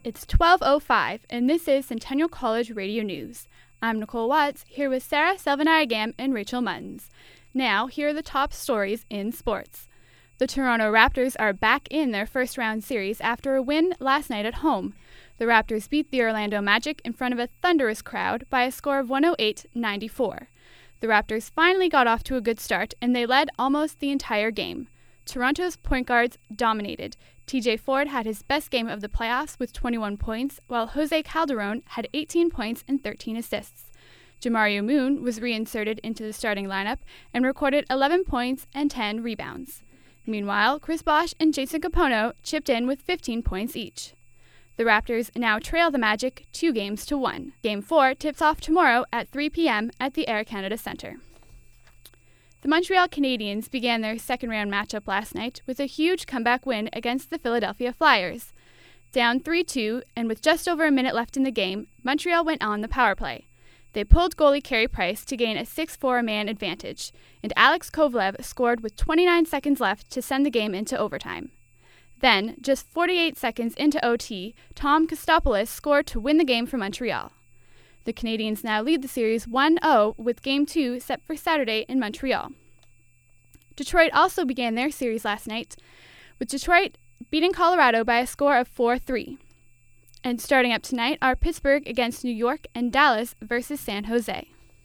It's 12:05, and this is Centennial College Radio News. I'm Nicole Watts, here with Sarah Selvanayagam and Rachel Muntins. Now, here are the top stories in sports. The Toronto Raptors are back in their first-round series after a win last night at home. The Raptors beat the Orlando Magic in front of a thunderous crowd by a score of 108-94. The Raptors finally got off to a good start, and they led almost the entire game. Toronto's point guards dominated. TJ Ford had his best game of the playoffs with 21 points, while Jose Calderon had 18 points and 13 assists. Jamario Moon was reinserted into the starting lineup and recorded 11 points and 10 rebounds. Meanwhile, Chris Bosh and Jason Kapono chipped in with 15 points each. The Raptors now trail the Magic 2-1. Game 4 tips off tomorrow at 3 p.m. at the Air Canada Centre. The Montreal Canadiens began their second-round matchup last night with a huge comeback win against the Philadelphia Flyers. Down 3-2, and with just over a minute left in the game, Montreal went on the power play. They pulled goalie Carey Price to gain a 6-4 man advantage, and Alex Kovalev scored with 29 seconds left to send the game into overtime. Then, just 48 seconds into OT, Tom Kostopoulos scored to win the game for Montreal. The Canadiens now lead the series 1-0 with Game 2 set for Saturday in Montreal. Detroit also began their series last night, with Detroit beating Colorado by a score of 4-3. And starting up tonight are Pittsburgh against New York and Dallas versus San Jose.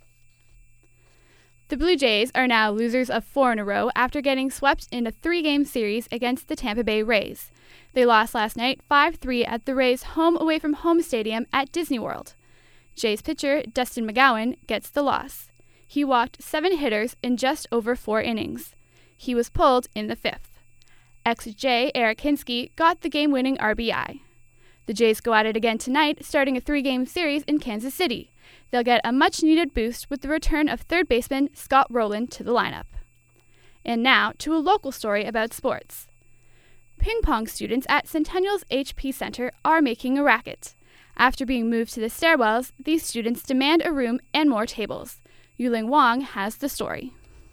The Blue Jays are now losers of 4 in a row after getting swept in a 3-game series against the Tampa Bay Rays. They lost last night 5-3 at the Rays' home-away-from-home stadium at Disney World. Jays pitcher Dustin McGowan gets the loss. He walked 7 hitters in just over 4 innings. He was pulled in the 5th. Ex-Jay Eric Hinske got the game-winning RBI. The Jays go at it again tonight, starting a 3-game series in Kansas City. They'll get a much-needed boost with the return of third baseman Scott Rowland to the lineup. And now to a local story about sports. Ping pong students at Centennial's HP Center are making a racket. After being moved to the stairwells, these students demand a room and more tables. Yuling Wang has the story.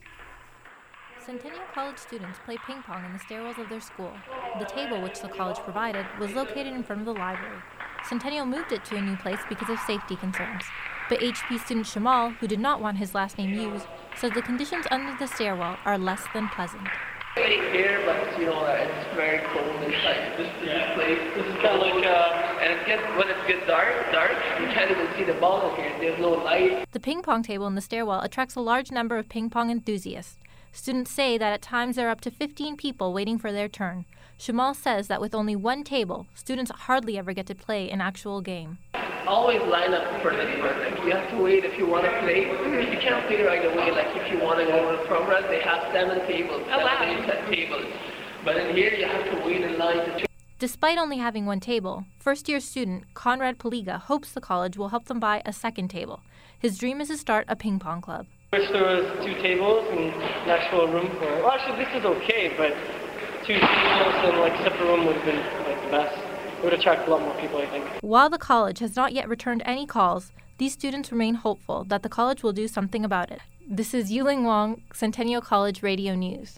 Centennial College students play ping pong in the stairwells of their school. The table, which the college provided, was located in front of the library. Centennial moved it to a new place because of safety concerns. But HP student Shamal, who did not want his last name used, says the conditions under the stairwell are less than pleasant. Here, but it's very cold inside this place. This is kind of like, and when it gets dark, you can't even see the ball here. There's no light. The ping pong table in the stairwell attracts a large number of ping pong enthusiasts. Students say that at times there are up to 15 people waiting for their turn. Shamal says that with only one table, students hardly ever get to play an actual game. Always line up for this one. Like, you have to wait if you want to play. You can't play right away. Like if you want to go in progress, they have 7 tables, 7 tables. But in here, you have to wait in line to. Despite only having one table, first-year student Conrad Paliga hopes the college will help them buy a second table. His dream is to start a ping pong club. I wish there was 2 tables and an actual room for it. Well, actually, this is okay, but 2 tables and separate room would have been the best. It would attract a lot more people, I think. While the college has not yet returned any calls, these students remain hopeful that the college will do something about it. This is Yuling Wang, Centennial College Radio News.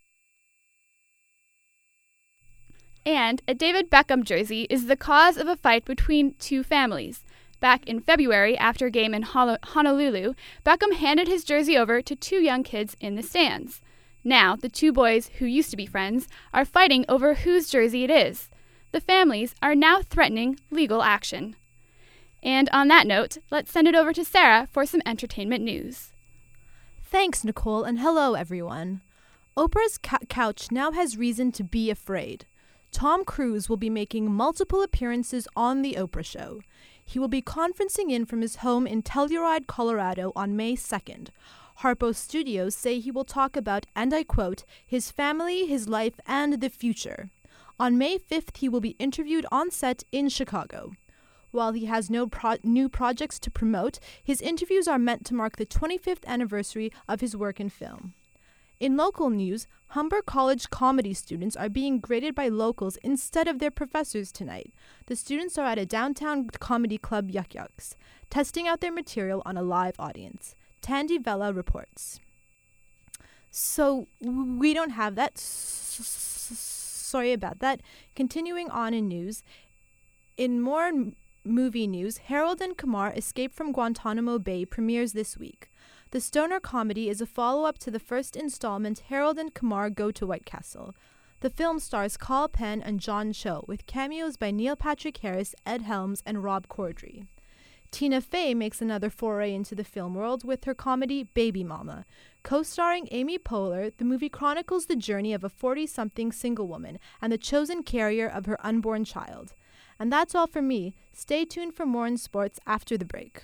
And a David Beckham jersey is the cause of a fight between 2 families. Back in February, after a game in Honolulu, Beckham handed his jersey over to 2 young kids in the stands. Now, the 2 boys, who used to be friends, are fighting over whose jersey it is. The families are now threatening legal action. And on that note, let's send it over to Sarah for some entertainment news. Thanks, Nicole, and hello, everyone. Oprah's couch now has reason to be afraid. Tom Cruise will be making multiple appearances on The Oprah Show. He will be conferencing in from his home in Telluride, Colorado on May 2nd. Harpo Studios say he will talk about, and I quote, his family, his life, and the future. On May 5th, he will be interviewed on set in Chicago. While he has no new projects to promote, his interviews are meant to mark the 25th anniversary of his work in film. In local news, Humber College comedy students are being graded by locals instead of their professors tonight. The students are at a downtown comedy club, Yuck Yucks, testing out their material on a live audience. Tandy Vella reports. So, we don't have that. Sorry about that. Continuing on in news, In more movie news, Harold and Kumar Escape from Guantanamo Bay premieres this week. The stoner comedy is a follow-up to the first installment, Harold and Kumar Go to White Castle. The film stars Carl Penn and John Cho, with cameos by Neil Patrick Harris, Ed Helms, and Rob Corddry. Tina Fey makes another foray into the film world with her comedy Baby Mama. Co-starring Amy Poehler, the movie chronicles the journey of a 40-something single woman and the chosen carrier of her unborn child. And that's all from me. Stay tuned for more in sports after the break.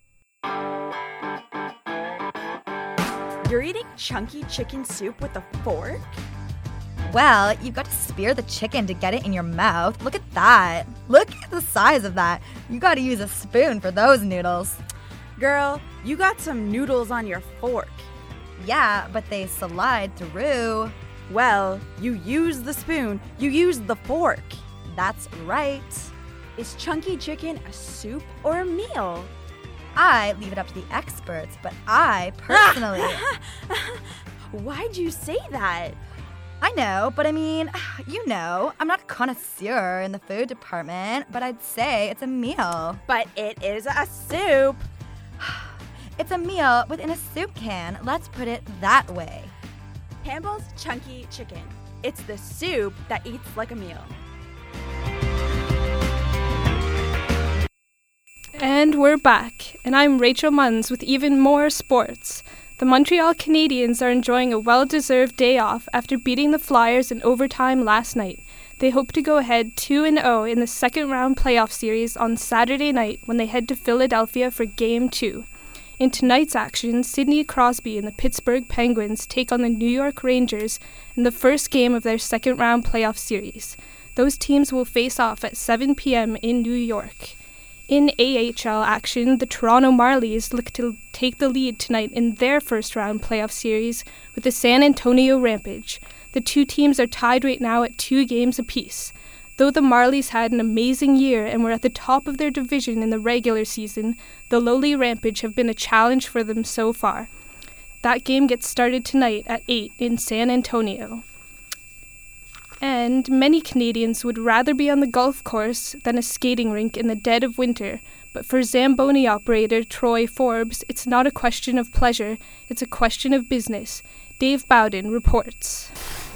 You're eating chunky chicken soup with a fork? Well, you've got to spear the chicken to get it in your mouth. Look at that. Look at the size of that. You got to use a spoon for those noodles. Girl, you got some noodles on your fork. Yeah, but they slide through. Well, you use the spoon. You use the fork. That's right. Is chunky chicken a soup or a meal? I leave it up to the experts, but I personally... Why'd you say that? I know, but I mean, you know, I'm not a connoisseur in the food department, but I'd say it's a meal. But it is a soup. It's a meal within a soup can. Let's put it that way. Campbell's Chunky Chicken. It's the soup that eats like a meal. And we're back, and I'm Rachel Munns with even more sports. The Montreal Canadiens are enjoying a well-deserved day off after beating the Flyers in overtime last night. They hope to go ahead 2-0 in the second-round playoff series on Saturday night when they head to Philadelphia for Game 2. In tonight's action, Sidney Crosby and the Pittsburgh Penguins take on the New York Rangers in the first game of their second-round playoff series. Those teams will face off at 7 p.m. in New York. In AHL action, the Toronto Marlies look to take the lead tonight in their first-round playoff series with the San Antonio Rampage. The two teams are tied right now at 2 games apiece. Though the Marlies had an amazing year and were at the top of their division in the regular season, the lowly Rampage have been a challenge for them so far. That game gets started tonight at 8 in San Antonio. And many Canadians would rather be on the golf course than a skating rink in the dead of winter. But for Zamboni operator Troy Forbes, it's not a question of pleasure, it's a question of business. Dave Bowden reports.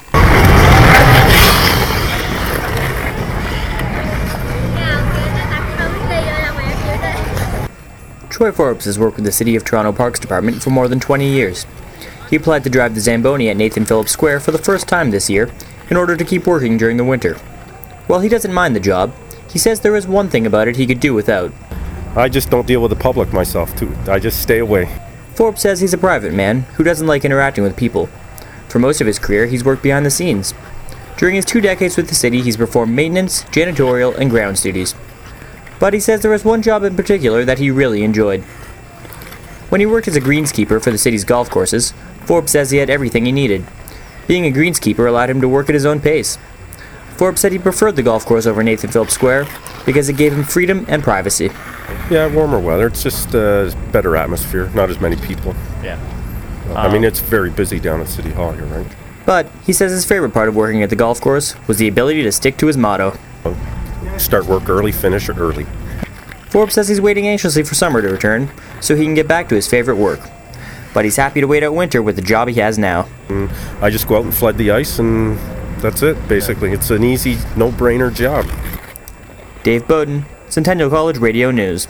Troy Forbes has worked with the City of Toronto Parks Department for more than 20 years. He applied to drive the Zamboni at Nathan Phillips Square for the first time this year, in order to keep working during the winter. While he doesn't mind the job, he says there is one thing about it he could do without. I just don't deal with the public myself, too. I just stay away. Forbes says he's a private man who doesn't like interacting with people. For most of his career, he's worked behind the scenes. During his 2 decades with the city, he's performed maintenance, janitorial, and grounds duties. But he says there was one job in particular that he really enjoyed. When he worked as a greenskeeper for the city's golf courses, Forbes says he had everything he needed. Being a greenskeeper allowed him to work at his own pace. Forbes said he preferred the golf course over Nathan Phillips Square because it gave him freedom and privacy. Yeah, warmer weather. It's just better atmosphere, not as many people. Yeah. I mean, it's very busy down at City Hall here, right? But he says his favorite part of working at the golf course was the ability to stick to his motto. Start work early, finish early. Forbes says he's waiting anxiously for summer to return so he can get back to his favorite work. But he's happy to wait out winter with the job he has now. I just go out and flood the ice, and that's it, basically. It's an easy, no-brainer job. Dave Bowden, Centennial College Radio News.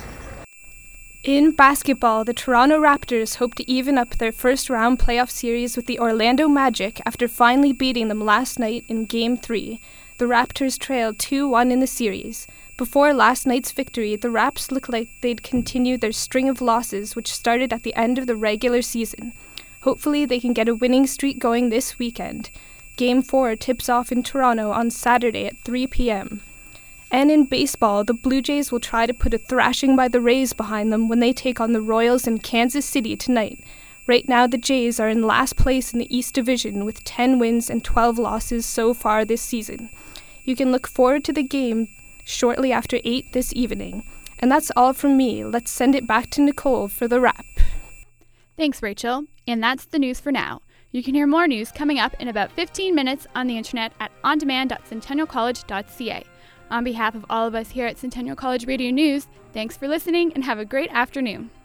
In basketball, the Toronto Raptors hope to even up their first-round playoff series with the Orlando Magic after finally beating them last night in Game 3. The Raptors trailed 2-1 in the series. Before last night's victory, the Raps looked like they'd continue their string of losses, which started at the end of the regular season. Hopefully, they can get a winning streak going this weekend. Game 4 tips off in Toronto on Saturday at 3 p.m. And in baseball, the Blue Jays will try to put a thrashing by the Rays behind them when they take on the Royals in Kansas City tonight. Right now, the Jays are in last place in the East Division with 10 wins and 12 losses so far this season. You can look forward to the game shortly after 8 this evening. And that's all from me. Let's send it back to Nicole for the wrap. Thanks, Rachel. And that's the news for now. You can hear more news coming up in about 15 minutes on the internet at ondemand.centennialcollege.ca. On behalf of all of us here at Centennial College Radio News, thanks for listening and have a great afternoon.